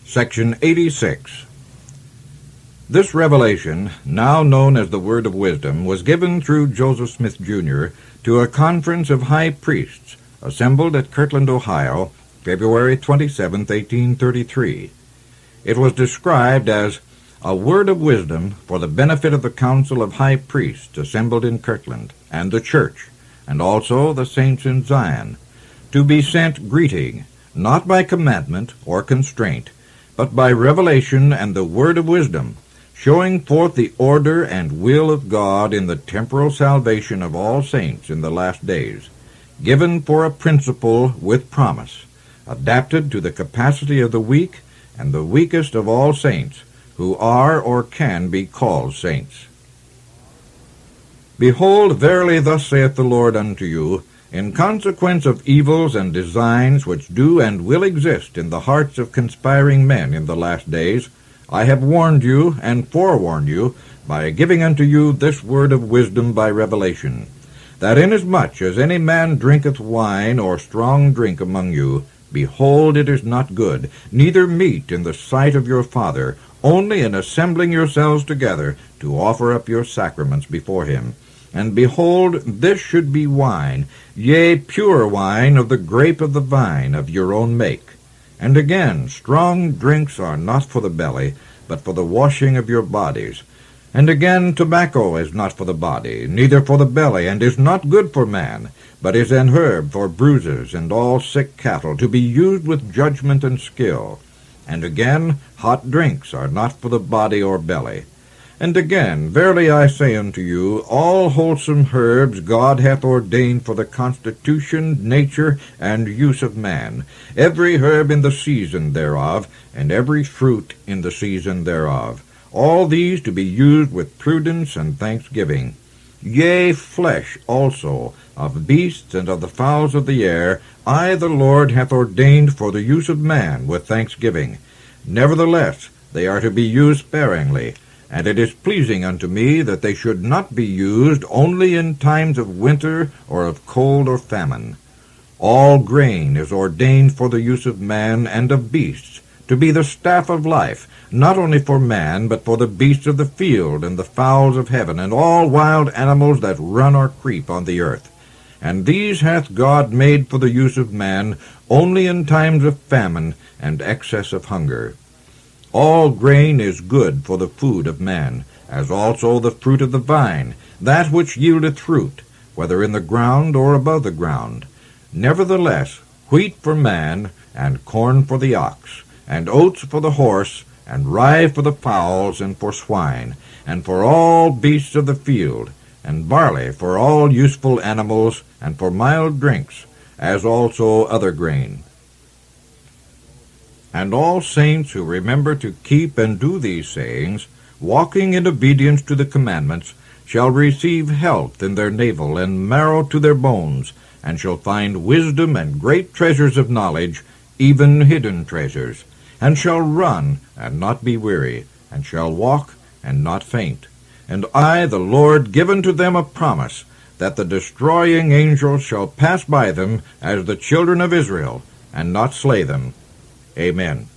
Section 86. This revelation, now known as the Word of Wisdom, was given through Joseph Smith, Jr. to a conference of high priests assembled at Kirtland, Ohio, February 27, 1833. It was described as a word of wisdom for the benefit of the council of high priests assembled in Kirtland, and the church, and also the saints in Zion, to be sent greeting, not by commandment or constraint, but by revelation and the word of wisdom, showing forth the order and will of God in the temporal salvation of all saints in the last days, given for a principle with promise, adapted to the capacity of the weak and the weakest of all saints, who are or can be called saints. Behold, verily thus saith the Lord unto you, in consequence of evils and designs which do and will exist in the hearts of conspiring men in the last days, I have warned you and forewarned you by giving unto you this word of wisdom by revelation, that inasmuch as any man drinketh wine or strong drink among you, behold, it is not good, neither meet in the sight of your Father, only in assembling yourselves together to offer up your sacraments before him. And behold, this should be wine, yea, pure wine of the grape of the vine of your own make. And again, strong drinks are not for the belly, but for the washing of your bodies. And again, tobacco is not for the body, neither for the belly, and is not good for man, but is an herb for bruises and all sick cattle, to be used with judgment and skill. And again, hot drinks are not for the body or belly. And again, verily I say unto you, all wholesome herbs God hath ordained for the constitution, nature, and use of man, every herb in the season thereof, and every fruit in the season thereof, all these to be used with prudence and thanksgiving. Yea, flesh also, of beasts and of the fowls of the air, I the Lord hath ordained for the use of man with thanksgiving. Nevertheless, they are to be used sparingly, and it is pleasing unto me that they should not be used only in times of winter or of cold or famine. All grain is ordained for the use of man and of beasts, to be the staff of life, not only for man, but for the beasts of the field and the fowls of heaven, and all wild animals that run or creep on the earth. And these hath God made for the use of man only in times of famine and excess of hunger. All grain is good for the food of man, as also the fruit of the vine, that which yieldeth fruit, whether in the ground or above the ground. Nevertheless, wheat for man, and corn for the ox, and oats for the horse, and rye for the fowls and for swine, and for all beasts of the field, and barley for all useful animals, and for mild drinks, as also other grain. And all saints who remember to keep and do these sayings, walking in obedience to the commandments, shall receive health in their navel and marrow to their bones, and shall find wisdom and great treasures of knowledge, even hidden treasures, and shall run and not be weary, and shall walk and not faint. And I, the Lord, give unto them a promise, that the destroying angels shall pass by them as the children of Israel, and not slay them. Amen.